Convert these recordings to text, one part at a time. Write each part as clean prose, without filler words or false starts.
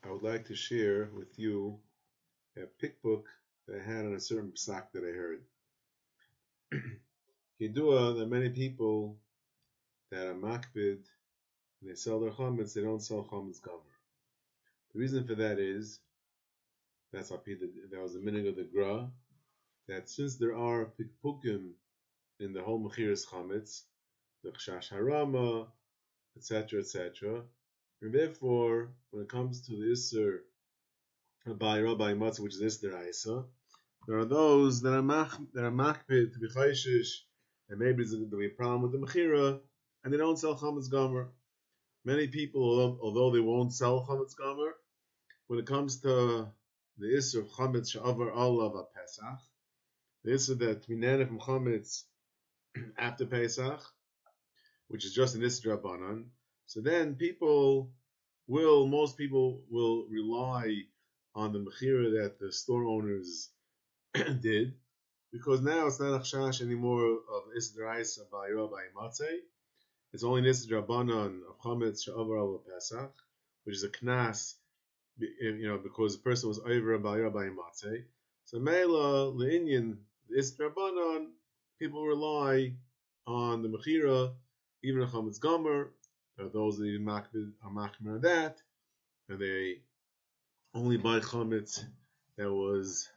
I would like to share with you a pickbook that I had on a certain psak that I heard. Yidua, there are many people that are makbid, and they sell their chametz, they don't sell chametz gomer. The reason for that is, that was the meaning of the Gra, that since there are pickbookim in the whole mechiras chametz, the chash harama, etc., etc., and therefore, when it comes to the Isser by Rabbi Matzah, which is Isser Isa, there are those that are makbid to be chayshish, and maybe there's going to be a problem with the mechira, and they don't sell chametz gomer. Many people, although they won't sell chametz gomer, when it comes to the Isser of chametz she'avar alav Pesach, the Isser that minana from chametz after Pesach, which is just an Isser Rabbanan, so then most people will rely on the mechira that the store owners did, because now it's not a chash anymore of Isser Isa by Rabbi Matzeh. It's only an Isser Rabbanan of chametz she'avar alav Pesach, which is a knas, because the person was over by Rabbi Matzeh. So Mela le'inyan the Isser Rabbanan, people rely on the mechira, even a chametz gomer. There are those that are makbid on that, and they only buy chametz that was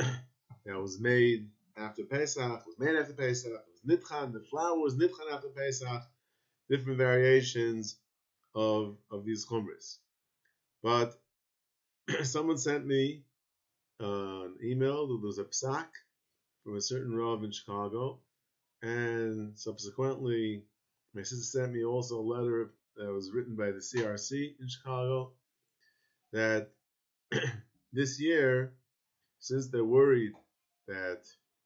made after Pesach, was nitchan, the flour was nitchan after Pesach, different variations of these chumras. But someone sent me an email that was a psak from a certain Rav in Chicago, and subsequently my sister sent me also a letter that was written by the CRC in Chicago, that this year, since they're worried that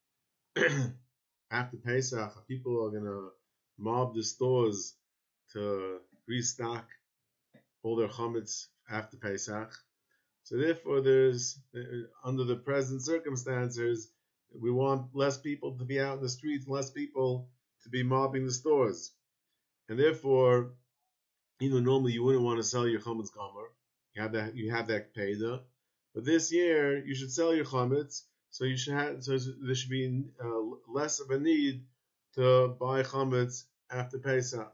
after Pesach people are going to mob the stores to restock all their chametz after Pesach, so therefore under the present circumstances, we want less people to be out in the streets, less people to be mobbing the stores. And therefore, normally you wouldn't want to sell your chametz gomer. You have that payda, but this year you should sell your chametz. So there should be less of a need to buy chametz after Pesach.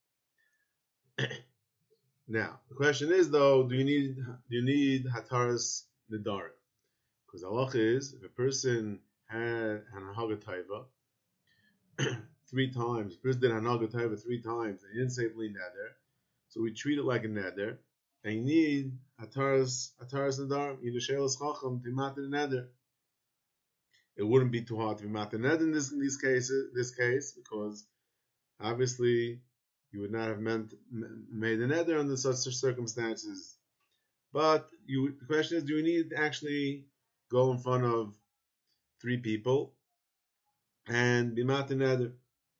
Now the question is, though, do you need hataras nedarim? Because the halacha is, if a person had hanaga taiva 3 times, the person did hanaga taiva 3 times, and he didn't say bli neder, so we treat it like a neder, and you need hataras nedarim, you need shelas chacham to matter neder. It wouldn't be too hard to be matter neder in this case, because obviously you would not have made a neder under such circumstances. But the question is, do you need to actually go in front of 3 people and be matter neder?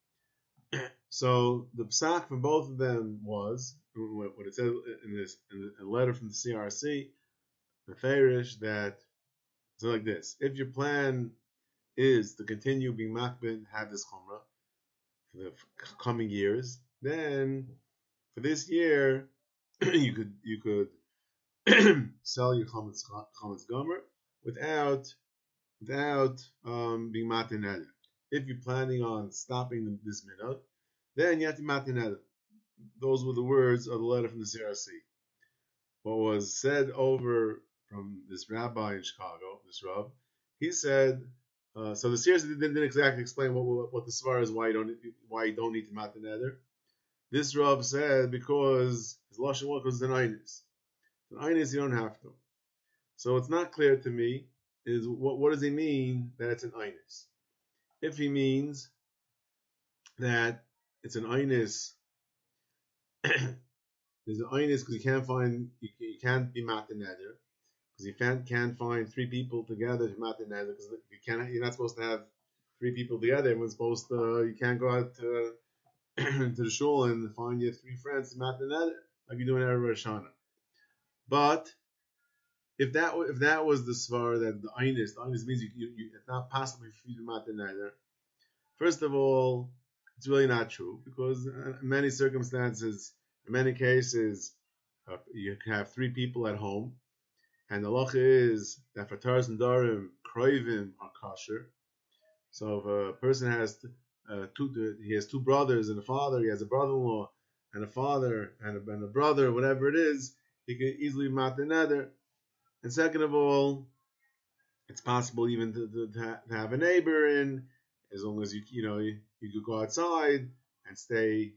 So the psak from both of them was what it says in a letter from the CRC, the Farish, that it's like this: if your plan is to continue being makbid, have this chumrah for the coming years, then for this year you could sell your chametz gomer without being matir neder. If you're planning on stopping this minhag, then you have to matir neder. Those were the words of the letter from the CRC. What was said over from this rabbi in Chicago, this Rav, he said, so the CRC didn't exactly explain what the svar is, why you don't need to matir neder. This Rav said because his lashon was because it's an einis. An einis you don't have to. So it's not clear to me is what does he mean that it's an einis? If he means that it's an einis, there's an einis because you can't be matir neder, because you can't find 3 people together to matir neder, because you're not supposed to have 3 people together. You can't go out to the shul and find your 3 friends to matir neder like you do in Erev Rosh Hashanah. But if that was the svar, that the einis means it's not possible for you to matir neder. First of all, it's really not true, because in many circumstances, in many cases, you can have 3 people at home, and the halacha is that for Taras and Darim, Kroivim are kosher. So if a person has he has 2 brothers and a father, he has a brother-in-law and a father and a brother, whatever it is, he can easily mat the nether. And second of all, it's possible even to have a neighbor in, as long as you could go outside and stay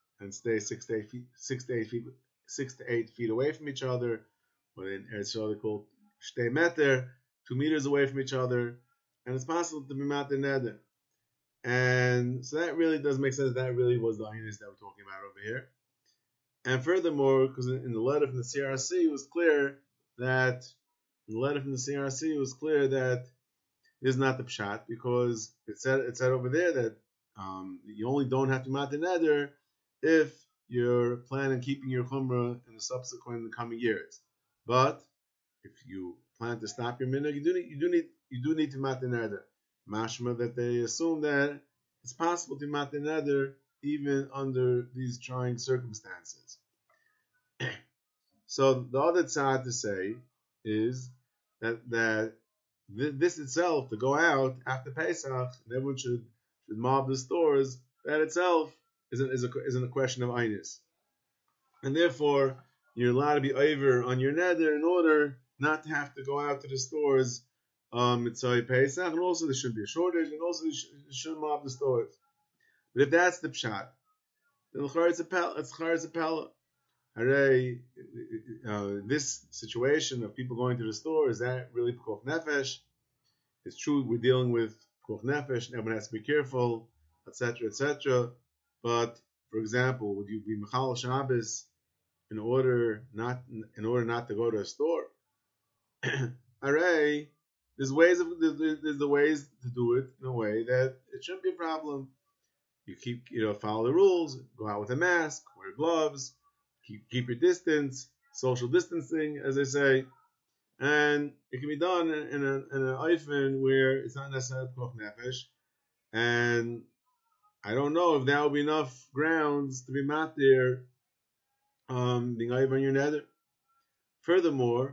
6 to 8 feet away from each other, or in Eretz Yisrael they call shtei meter, 2 meters away from each other, and it's possible to be mat the nether. And so that really does make sense. That really was the ayinus that we're talking about over here. And furthermore, because in the letter from the CRC, it was clear that this is not the pshat, because it said over there that you only don't have to mat the nether if you're planning on keeping your chumrah in the subsequent coming years. But if you plan to stop your minhag, you do need to mat the nether. Mashma that they assume that it's possible to mat the nether even under these trying circumstances. So the other side to say is that this itself, to go out after Pesach and everyone should mob the stores, that itself isn't a question of einus, and therefore you're allowed to be over on your nether in order not to have to go out to the stores mitzvah Pesach, and also there should be a shortage, and also you should mob the stores. But if that's the pshat, then it's a pella. Hooray, this situation of people going to the store, is that really pekuach nefesh? It's true we're dealing with pekuach nefesh, and everyone has to be careful, etc., etc. But for example, would you be mechal Shabbos in order not to go to a store? Hooray, there's the ways to do it in a way that it shouldn't be a problem. You follow the rules, go out with a mask, wear gloves, keep your distance, social distancing, as they say, and it can be done in an oifen where it's not necessarily pekuach nefesh. And I don't know if that would be enough grounds to be mat there, being oiv on your nether. Furthermore,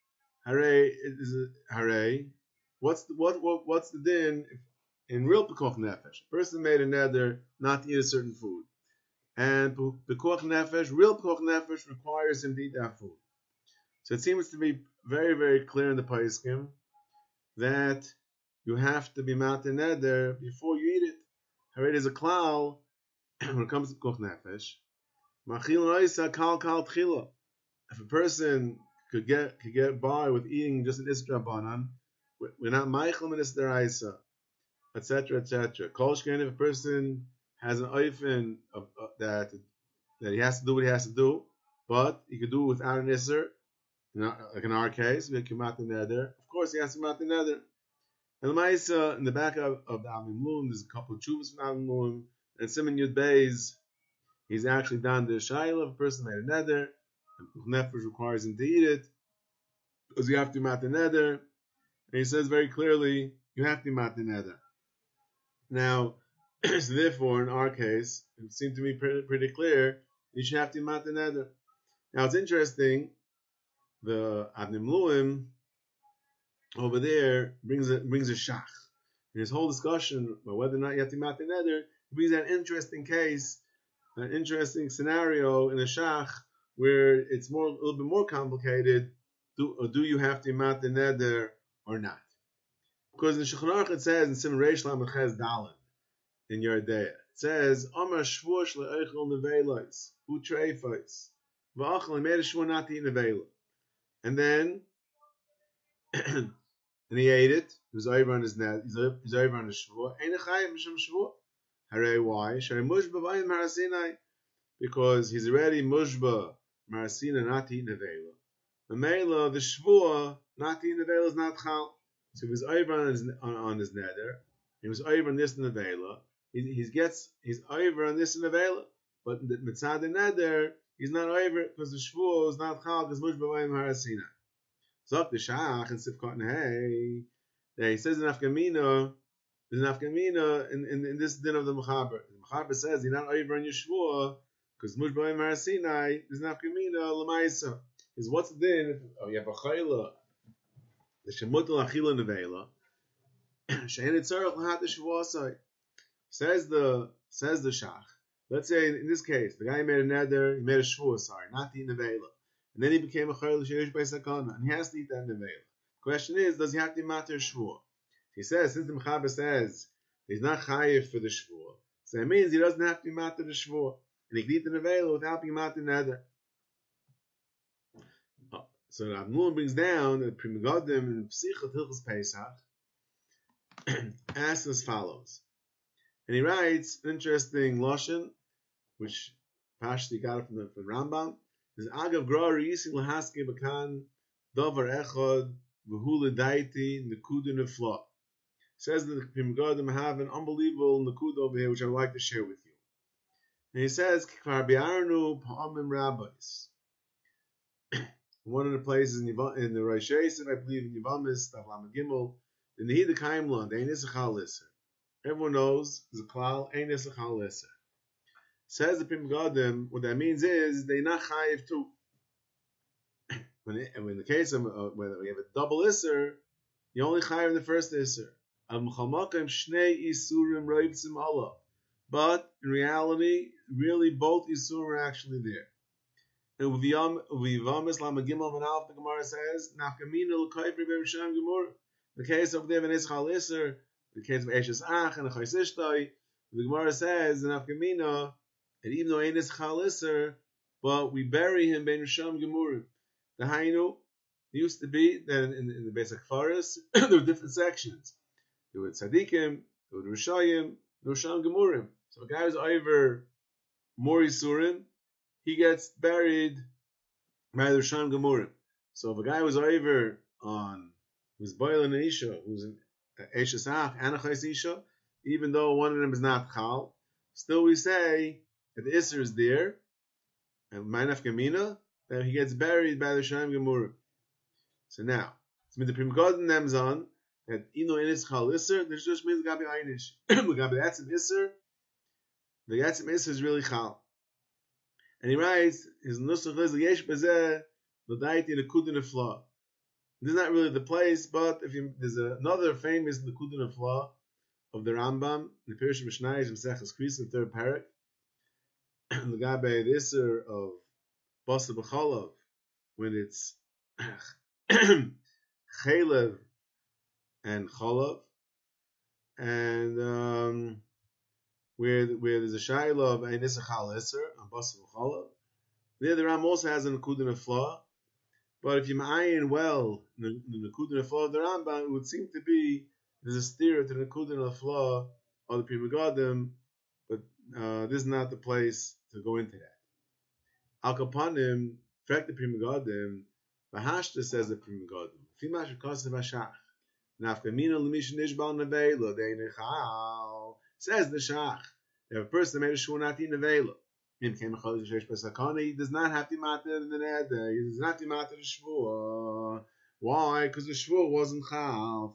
hooray, what's the din in real pekuach nefesh? A person made a nether not to eat a certain food. And pekuach nefesh, real pekuach nefesh, requires him to eat that food. So it seems to be very, very clear in the Paiskim that you have to be mat neder before you eat it. It is a klal when it comes to pekuach nefesh. Machil noisa kal tchila. If a person could get by with eating just an isra banan, we're not meichel min isra, etc., etc. Kol shkein, if a person has an oifen that he has to do what he has to do, but he could do it without an isser. Like in our case, we can mat the nether. Of course, he has to mat the nether. And the Maisa, in the back of the Avnei Miluim, there's a couple of chuvas from Avnei Miluim, and Simon Yud Beis, he's actually down the Shaila of a person made a nether, and Nefesh requires him to eat it, because you have to mat the nether. And he says very clearly, you have to mat the nether. Now, so therefore, in our case, it seemed to me pretty clear, you should have to mat the nether. Now, it's interesting, the Avnei Miluim over there brings a shach. In his whole discussion about whether or not you have to mat the nether, he brings an interesting case, an interesting scenario in a shach where it's a little bit more complicated. Do you have to mat the nether or not? Because in the Shulchan Aruch it says in Simon Reish Lamed Ches Daled in Yerdea, it says Amar Shvush le'Eichel Nevelos Hu Treifos V'Achel. He made a shvur not to eat nevela, and then and he ate it. He was over on his net. He's over on his shvur. Ein chayim mishum shvur. Hooray! Why? Sharei mushba b'ayim marasinai. Because he's already mushba marasina not to eat nevela. Mamela the shvur not to eat nevela is not chal. So he was over on his nether. He was over on this nevela. He's over on this nevela. But the mitzad the nether, he's not over because the shvur is not chal because mushba b'ayim marasinai. Zok the Shach and Sifkot Hey. There he says in Afkamina, there's an Afkamina in this din of the Mechaber. The Mechaber says you're not over on your shvur Because Mushba Mar Sinai is not Kamina Lamaisa. Is what's the din? You have a chayla. The Shemutal Achila Nevela. Shein Tzarech Lahat Shavuosai. Says the Shach. Let's say in this case, the guy made a neder, he made a shvuah, not to eat nevela, and then he became a chayil sheish by sakana, and he has to eat that nevela. Question is, does he have to matter shvuah? He says, since the Mechaber says he's not chayiv for the shvuah, so it means he doesn't have to matter the shvuah, and he can eat the nevela without being matter neder. So Rav Nulun brings down the Pri Megadim in Psichot Hilchos Pesach asks as follows. And he writes an interesting lashon, which Pashti got it from Rambam. Is Agav Gra Yisi Lahaske Bakan Davar Echad V'hu L'Daiti Nekuda Nefla. Says that the Pri Megadim have an unbelievable Nekuda over here, which I would like to share with you. And he says, Kvar Bi'arnu Pa'amim Rabbis. One of the places in the Rosh Hashanah, I believe in Yivamis, Tavlam Gimel, the Nehida Kaimlan, the Einis Achal Lisser. Everyone knows the klal ein esachal lesser. Says the Pri Megadim, what that means is they not chayiv too. When in the case of when we have a double isser, you only chayiv in the first isser. Shnei isurim roivtzim Allah. But in reality, really both isurim are actually there. And Vivamis Lamagimel Manalf, the Gemara says, Nafkamina l'koyfri b'Rishon Gemur. The case of the Esachal Isser. The case of Eshes Ach and Chaysishtoi, the Gemara says in Afkamina, and even though Ein is Chalisser, but we bury him Ben Risham Gemurim. The Hainu used to be that in the basic forest there were different sections. There were Tzadikim, there were Rishayim, Risham Gemurim. So a guy who's over Mori Surim, he gets buried by the Risham Gemurim. So if a guy was over on who's Boil and Isha, who's in Eshesach and a Chaysisha, even though one of them is not Chal, still we say that the Isser is there, and Mainaf Gamina, that he gets buried by the Shaim Gemurim. So now, it's with the Pri Megadim Nemzon, that Ino Enis Chal Isser, this just means Gabi Einish. Gabi Yatzim Isser, the Yatzim Isser is really Chal. And he writes, his Nusach is Yesh Bezeh, L'daiti Nekuda Nefla. This is not really the place, but there's another famous Nekuda Nefla of the Rambam, the Pirush Mishnayos Maseches Kris, the third parak. The guy by the Isser of Basa B'Chalav, when it's Chalev and Chalav, and where there's a Shaila of Ein Isser Chal Isser on Basa B'Chalav. There the Ram also has a Nekuda Nefla. But if you ma'ayin well the Nekuda Nefla of the Rambam, it would seem to be there's a steer to the Nekuda Nefla of the Pri Megadim, but this is not the place to go into that. Al Kapanim, in fact, the Pri Megadim, Bahashta says the Pri Megadim, Fimash Kosev Hashach, Nafkamina L'mish Nishbal Nevela, Deinechal, says the Shach, if a person made a shvuah not in Nevela, he does not have to matter the neder. He does not have to matter the shvuah. Why? Because the shvuah wasn't chal.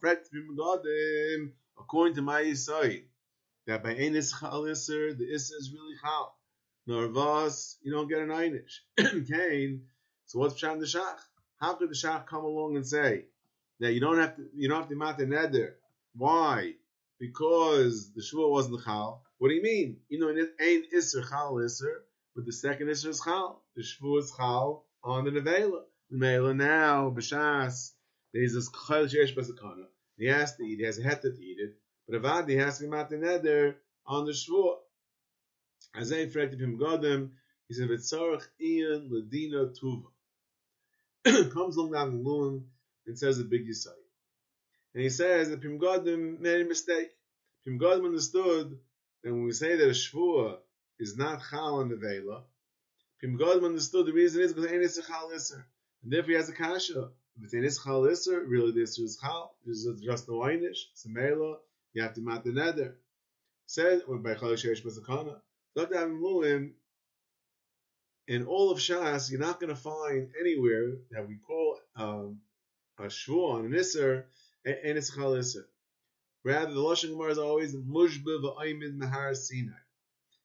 According to my Yisai, that by ein is chal iser, the iser is really chal. Narvas, you don't get an einish. Cain. So what's pshat the shach? How could the shach come along and say that you don't have to matter neder? Why? Because the shvuah wasn't chal. What do you mean? You know, it ain't Isser Chal Isser, but the second Isser is Chal. The Shvuah is Chal on the Nevela. The Nevela now, B'Shas, there's this Chayil Sheesh B'Sakana. He has to eat, he has a heter to eat it, but Avadi has to be Matan Neder on the Shvuah. As I reflected Pri Megadim, he said, V'tzarech Ian Ladina Tuva. Comes along down the Lun and says a big Yisai. And he says that Pri Megadim made a mistake. Pri Megadim understood. And when we say that a shvuah is not chal on the vela, Pri Megadim understood the reason is because it ain't is chal iser, and therefore he has a kasha. If it's ain't is chal iser, really this is chal. This is just no einish. It's a mela. You have to mat the neder. Said by chal sheish b'zakana. Dr. Avim in all of Shas, you're not going to find anywhere that we call a shvuah on an iser and it's chal iser. Rather, the Lashon Gemara is always Mushba v'Aimid Mahar Sinai.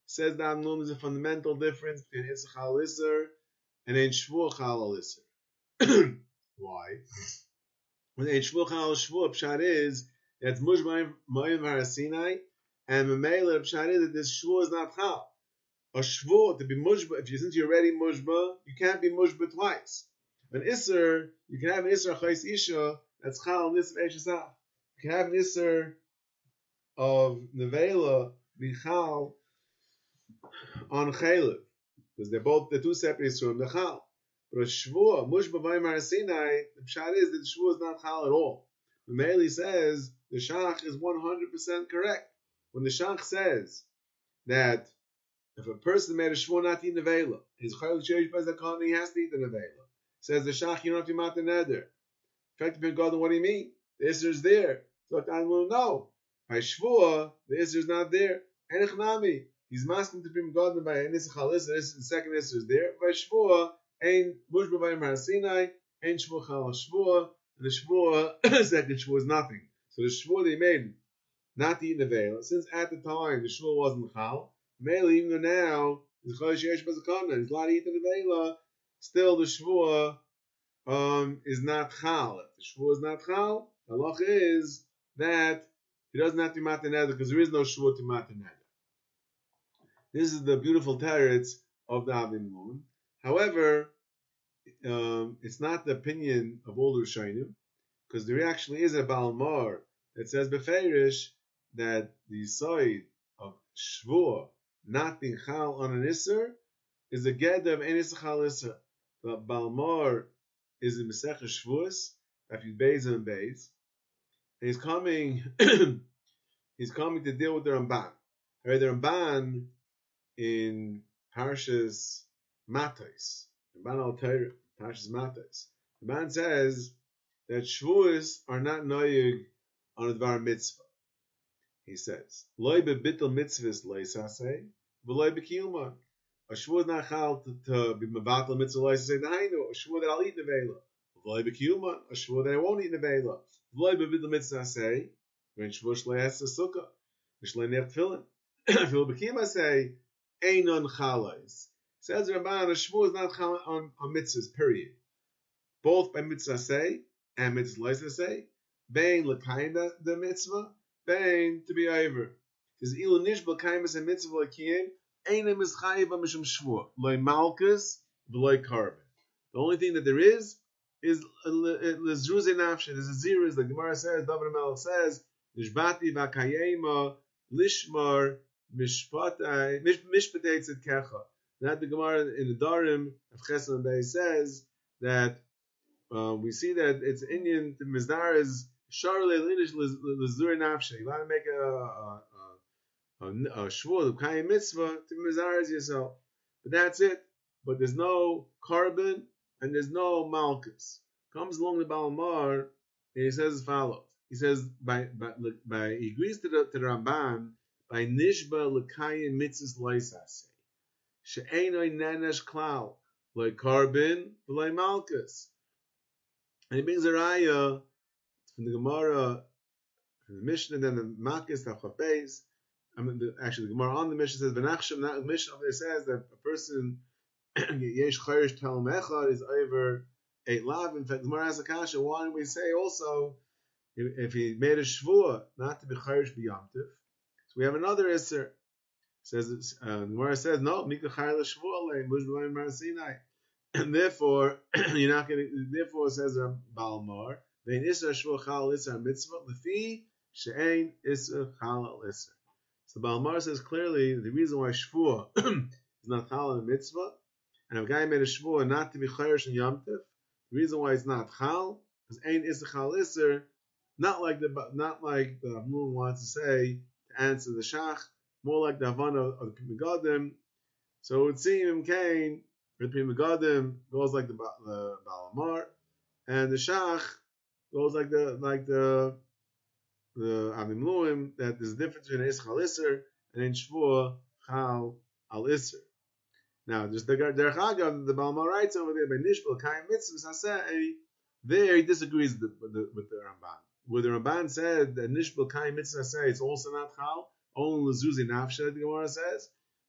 Says that there's a fundamental difference between Isser Chal Isser and Ein Shvuah Chal Isser. Why? When Ein Shvuah Chal Shvuah, Pshat is that's Mushba Mayim Harasinai, and Memela Pshat is that this Shvuah is not Chal. A Shvuah, to be Mushba, since you're already Mushba, you can't be Mushba twice. An Isser, you can have an Isser Chais Isha, that's Chal and Isser Eishasaf. You can have an Isser of Nevela, be Chal, on Chaylev, because they're two separate Yisroel, the Chal. But a Shvuah, Mushba Vaimar Sinai, the Pshat is that the Shvuah is not Chal at all. The Meili says the Shach is 100% correct. When the Shach says that if a person made a Shvuah not to eat Nevela, his Chaylev Sheish Bezakon, he has to eat the Nevela. Says the Shach, you don't have to mat the Neder. Effectively, God, what do you mean? The Isser is there. So I will know. By Shvuah, the Isser is not there. Enech Nami. He's masking to bring God by an Isser Chal Isser. The second Isser is there. By Shvuah, Ein Mushba Vayim Harasinai, Ein Shvuah Chal Shvuah, and the Shvuah, second Shvuah is nothing. So the Shvuah they made not to eat Nevela, since at the time the Shvuah wasn't Chal, mainly even though now, he's allowed to eat the Nevela, still the Shvuah is not Chal. If the Shvuah is not Chal, the halacha is that he doesn't have to mat the Neder because there is no Shvuah to mat the Neder. This is the beautiful teretz of the Avim Nun. However, it's not the opinion of all the Rishonim, because there actually is a Balmar that says beferish that the side of Shvuah not being Chal on an Isser is a ged of an Isser Chal Isser. The Balmar is in Masechah Shvuos, if you Beis and Beis, and he's coming to deal with the Ramban. Right, the Ramban in Parshas Matos, Ramban al Torah, Parshas Matos, the Ramban says that Shvuos are not noyig on a dvar mitzvah. He says, "Loi bebitul mitzvahs leisasei, v'loi bekiyuman." A shvuah is not chal to be mevatel mitzvah leisasei dahainu. A shvuah that I'll eat nevela. V'loi bekiyuman. A shvuah that I won't eat nevela. V'loi bebitul mitzvah say, when shvuah shlei has a sukkah, v'shlei nech tefillin. V'loi bekiyuman say, einon chalais. Says Ramban, a shvuah is not chal on mitzvahs. Period. Both by mitzvah say and mitzvah leisasei, bein l'kayim the mitzvah. Bein to be over. Is ilu nishbal kaimas and mitzvah l'kiyim einem is chayiv mishum shvuah loy malchus v'loy carbon. The only thing that there is lezruze nafshe. There's a zero. The Gemara says, David Melech says, nishbati v'kayema lishmar mishpatei tzedkecha. That the Gemara in the Darim of Chesed Bay says that we see that it's Indian to mizdar is. You want to make a shvuah, the kayim mitzvah, to mizarez yourself. But that's it. But there's no carbon and there's no malchus. Comes along the Balmar and he says as follows. He says he agrees to the Ramban by nishba l'kayim mitzvahs loisase she'enoi nenesh klal like carbon like malchus. And he brings a raya from the Gemara, from the Mishnah, and then the Makis, the Chapes. Actually, the Gemara on the Mishnah says, "V'nachshem." The Mishnah there says that a person yesh chayrish talm echad is over 8 lav. In fact, the Gemara asks a kasha, why do we say also if he made a shvuah not to be chayrish b'yamtiv? So we have another iser. Says the Gemara says no, mika chayr l'shvuah leim bush b'layim marasinai, and therefore you're not going to. Therefore, says Balmar. Vein Isser Shvuah Chal Isser Mitzvah Lefi She'ein Isser Chal Isser. So Balmar says clearly the reason why Shvuah is not Chal and Mitzvah, and if a guy made a Shvuah not to be Chayrish and Yom Tif, the reason why it's not Chal because Ein Isser Chal Isser, not like the Moon wants to say to answer the Shach, more like the Havana of the Pri Megadim. So it would seem Cain the Pri Megadim goes like the Balmar, and the Shach goes like the Avim Luim, that there's a difference between Isser Chal Isser and in Shvuah Chal Al Isser. Now, just the Derech Agav, the Balmar writes over there by Nishbal Kayim Mitzvahs Hasei, there he disagrees with the Ramban. Where the Ramban said that Nishbal Kayim Mitzvahs Hasei, it's also not Chal, only Lezuzi Nafshe, the Gemara says.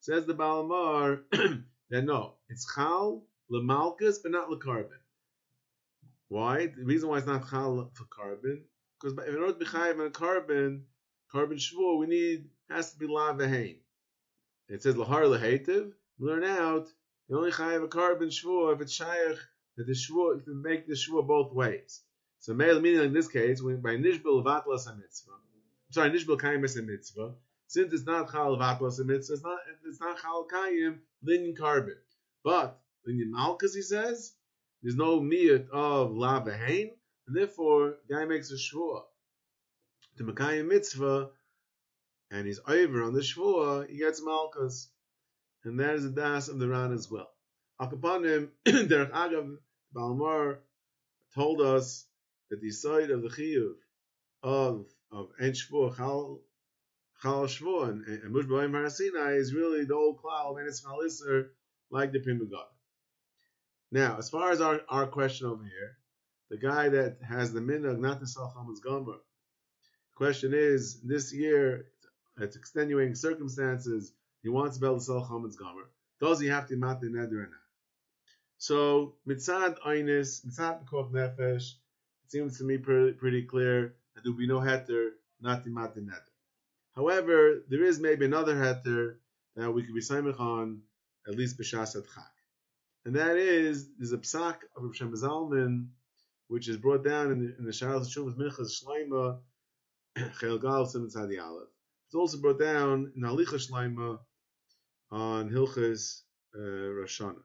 Says the Balamar that no, it's chal lemalkus, but not lekarbon. Why? The reason why it's not chal for carbon, because in order to be chayiv on a carbon shvur, we need has to be la v'hein. It says lahar lehetiv. We learn out you only chayiv a carbon shvur if it's shaykh that the shvur to make the shvur both ways. So male meaning in this case, when by nishbel vatlas a mitzvah. Sorry, nishbel kayim is a mitzvah. Since it's not chal vatlas a mitzvah, it's not chal kayim linyan carbon. But linyan malchus, he says, there's no miyut of la v'hein, and therefore guy makes a shvur to mekayim mitzvah, and he's over on the shvur, he gets malchus. And that is the das of the Ran as well. Akapanim, Derech Agav, Balmar told us that the side of the chiyuv of en shvur chal shvur and mush b'ayim harasina is really the old klal and it's chalisser like the Pri Megadim. Now, as far as our question over here, the guy that has the minhag not to sell chametz gomer, question is this year it's extenuating circumstances. He wants to be able to sell chametz gomer. Does he have to mat the neder or not? So mitzad einis, mitzad pekuach nefesh, it seems to me pretty clear that there will be no heter not to mat the neder. However, there is maybe another heter that we could be saimich on at least b'shas adchak, and that is there's a psak of Rav Shem Zalman which is brought down in the Shalos Shumas Minchas Shleima Chel Gal Siman Tzadi Aleph. It's also brought down in Halicha Shleima on Hilchas Rosh Hashanah.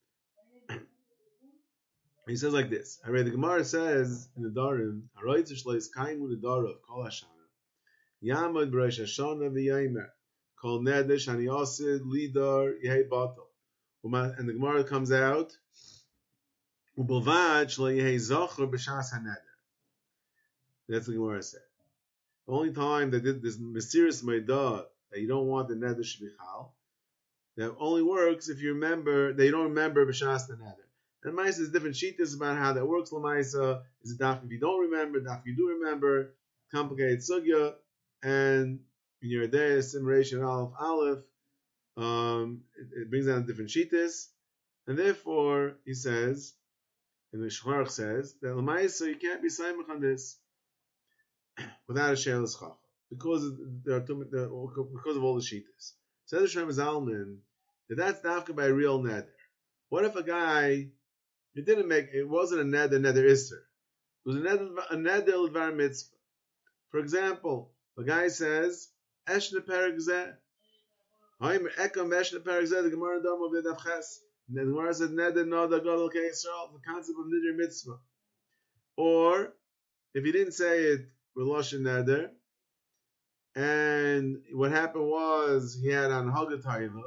He says like this. I read the Gemara says in the Darim, Haroitz Shleis Kaimu the Darav Kol Hashana Yamad B'Rosh Hashanah v'Yamer Kol Neder Shani Osid Lidar Yehei Batal. And the Gemara comes out Ubelvad Shlo Yehei Zocher B'Shas HaNeder. That's what the Gemara said. The only time that this mysterious Meidah that you don't want the Neder Shvichal, that only works if you remember that you don't remember B'Shas the Neder. And Maisa is different sheetas about how that works. Lamaisa is a daf if you don't remember, daf if you do remember, complicated sugya, and in your day simulation aleph, it brings down different sheetas, and therefore he says, and the Shulchan says that Lamaisa you can't be saimach on this without a shelas chacham because because of all the sheetas. Says Shem Zalman that that's dafka by a real neder. What if a guy it wasn't a neder iser. It was a neder l'dvar mitzvah. For example, a guy says, Eshne perek zeh. Haim ekam eshne perek zeh, the Gemara dam of Yadav Ches. And the Gemara says, neder no da gadol ke Yisrael, the concept of neder mitzvah. Or, if he didn't say it with Lashon neder, and what happened was, he had on Hagataiva,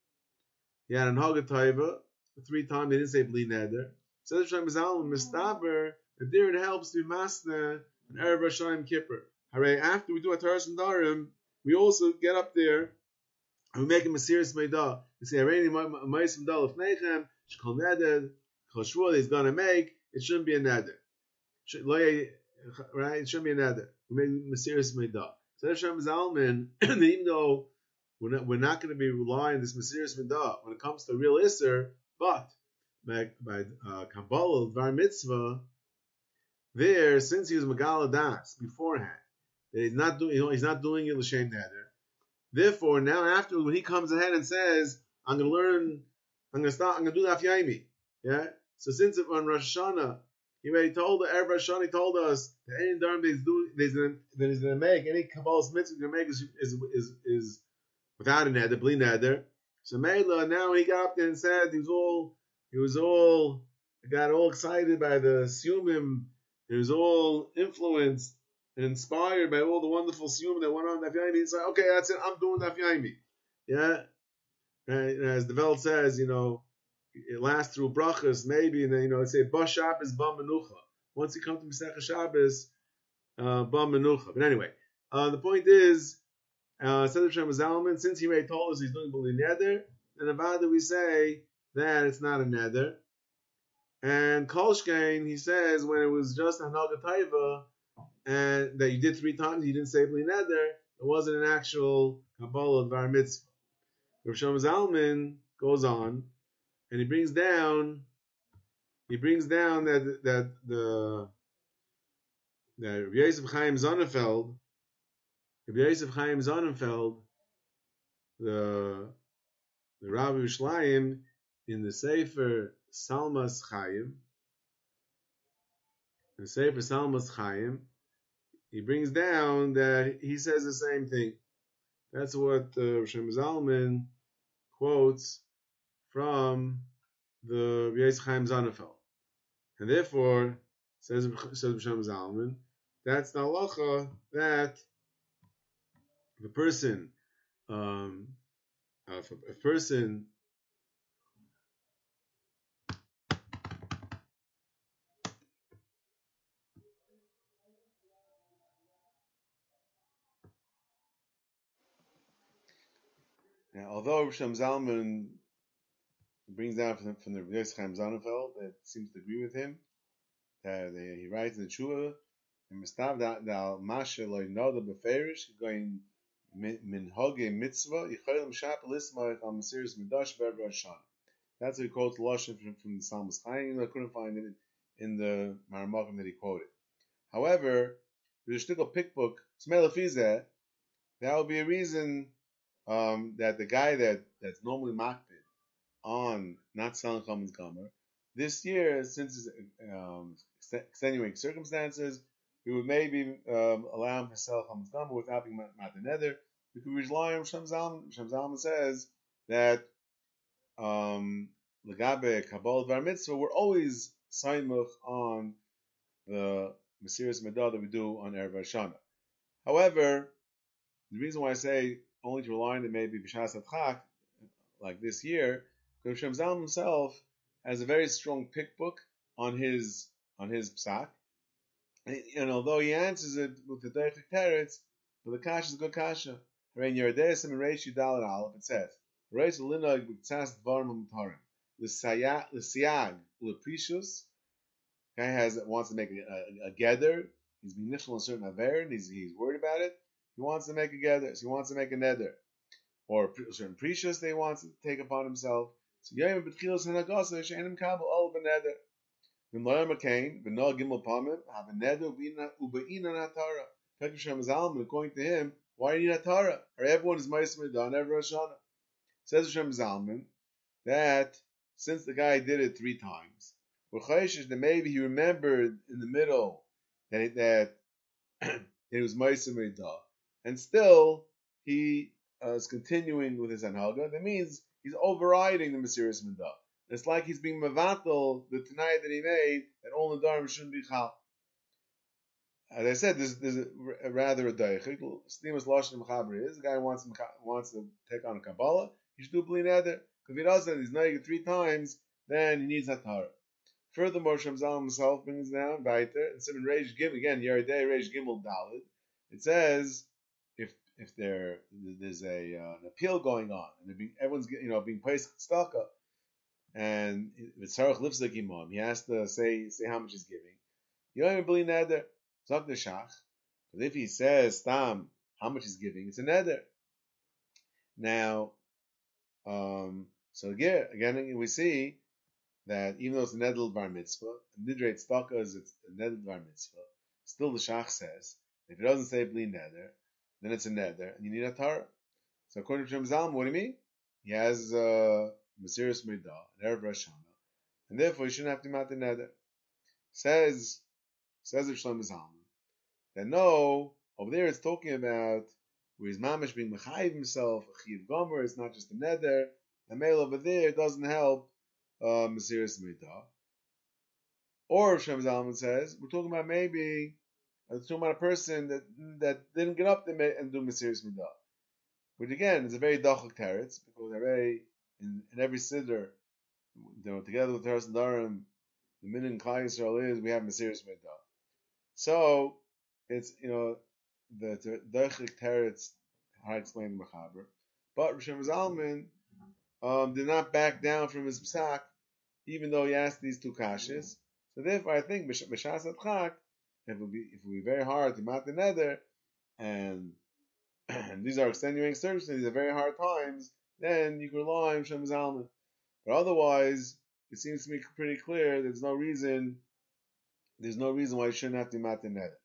3 times, he didn't say bli neder. So the Shem Zalman mistaber that there it helps to be masna and erev Rosh Hashanah Kippur. Hooray! After we do a Taras and Darim, we also get up there and we make him a serious meidah. We say Hareini Ma'asim Dal of Nechem Shkol Neder Kol Shvuah he's gonna make. It shouldn't be a neder. Right? It shouldn't be a neder. We make him a serious meidah. So the Shem Zalman, even though we're not going to be relying on this mysterious midah when it comes to real Isser, but by Kabbalah, Dvar Mitzvah, there, since he was Megala Das beforehand, that he's not doing it l'shem neder. Therefore, now after when he comes ahead and says, I'm going to do Daf Yomi. Yeah. So since on Rosh Hashanah, he told Erev Rosh Hashanah, he told us that any dharm that he's going to make, any Kabbalah's mitzvah he's going to make is without a neder, bli neder. So Meila, now he got up there and said got all excited by the Siyumim. He was all influenced and inspired by all the wonderful Siyumim that went on Daf Yomi. He's like, okay, that's it, I'm doing Daf Yomi. Yeah? And as the Veld says, it lasts through brachas, maybe, and then, let's say, Ba Shabbos, Ba Menucha. Once you come to Masechah Shabbos, Ba Menucha. But anyway, the point is, Seder Shem Zalman, since he already told us he's doing bli neder, then about we say that it's not a neder. And Kolshkein, he says, when it was just a Hanaga Taiva, and that you did 3 times, you didn't say bli neder, it wasn't an actual Kabbalah Dvar Mitzvah. Rav Shlomo Zalman goes on and he brings down that Rabbi Yosef Chaim Sonnenfeld, the Rabbi Yishlayim, in the Sefer Salmas Chaim, he brings down that he says the same thing. That's what Shem Zalman quotes from the Rabbi Yosef Chaim Sonnenfeld. And therefore, says Shem Zalman, that's the halacha that if a person now, although Shem Zalman brings down from the Rabbi Yosef Chaim Sonnenfeld that seems to agree with him, that he writes in the Tshuva, and Mistav Dal Masha Lo Noda Beferish going Min Hoge Mitzvah Yicholim Shap Lisma Al Mesiris Midash Ber Shana. That's what he quotes Lashon from the Salmas Chaim. I couldn't find it in the Maramakim that he quoted. However, there's a shtickle pickbook, Smelafizeh, that would be a reason that the guy that's normally makpid on not selling Chametz Gomer, this year, since it's extenuating circumstances, we would maybe allow him to sell Chametz Gomer without being Matan Neder. We could rely on Shem Zalman. Shem Zalman says that Legabe Kabbalah Dvar Mitzvah, we're always Saimuch on the Mesiris Medah that we do on Erev Hashanah. However, the reason why I say only to rely on it maybe B'Shas Adchak, like this year, because Shem Zalman himself has a very strong pickbook on his psak, and although he answers it with the Derech Teretz, but the kasha is a good kasha. Rein Yerdesim and Reish Yudal and Aleph, it says, Reish Linog B'Tzas Dvarim Mutarim, L'Siag L'Prishus. Guy wants to make a gather. He's being nichel on a certain aver, and he's worried about it. He wants to make a gather, so he wants to make a neder, or a certain precious that he wants to take upon himself. So Yom B'Tchilos Hanagasa She'enim Kabel All B'Neder. V'Moyer Makain V'Noah Gimel Pamim Have a Neder U'Be'ina Natara. Pekah Shem Zalman, according to him, why do you need Natara? Or everyone is Ma'aseh Midah on every Rosh Hashanah. Says Shem Zalman that since the guy did it 3 times, we're chayshish that maybe he remembered in the middle that it was Ma'aseh Midah, and still he is continuing with his anhaga. That means he's overriding the Mesiris Midah. It's like he's being mevatel the Tanai that he made that all the Dharam shouldn't be chal. As I said, there's rather a daichik. Stimus Lashon Mechaber is the guy wants to take on a Kabbalah. He should do Bli Neder. If he doesn't, he's naig 3 times, then he needs Hatara. Furthermore, Shem Zalman himself brings down Baiter and Simon Reish Gimel again. Yeridei Reish Gimel Dalid. It says if there's an appeal going on and everyone's being placed staka, and Tzarech Lifzik Imam, he has to say how much he's giving. You don't even believe neder. Zok the Shach. But if he says Stam how much he's giving, it's a neder. Now, so again we see that even though it's a neder bar mitzvah, nidreit staka is it's a neder bar mitzvah. Still, the Shach says if it doesn't say bli neder, then it's a neder, and you need a Torah. So according to Shem Zalman, what do you mean? He has Mesiris Midah, an Erev Rosh Hashanah, and therefore he shouldn't have to mat the neder. Says of Shlomo Zalman that no, over there it's talking about where his mamash being mechayiv himself, a chiv gomer, it's not just a neder. The male over there doesn't help Mesiris Midah. Or Shem Zalman says we're talking about maybe. It's talking about a person that didn't get up there and do Mesiris Midah. Which again is a very dachak teretz, because in every siddur, together with Teres and Darim, the minyan in Klal Yisrael is we have Mesiris Midah. So it's the dachak teretz, how I explain the Mechaber. But Shem Zalman did not back down from his psak, even though he asked these 2 kashas. So therefore, I think b'shas adchak, if it would be very hard to mat the neder, and these are extenuating circumstances, these are very hard times, then you can rely on Shem Zalman. But otherwise, it seems to me pretty clear there's no reason why you shouldn't have to matin neder.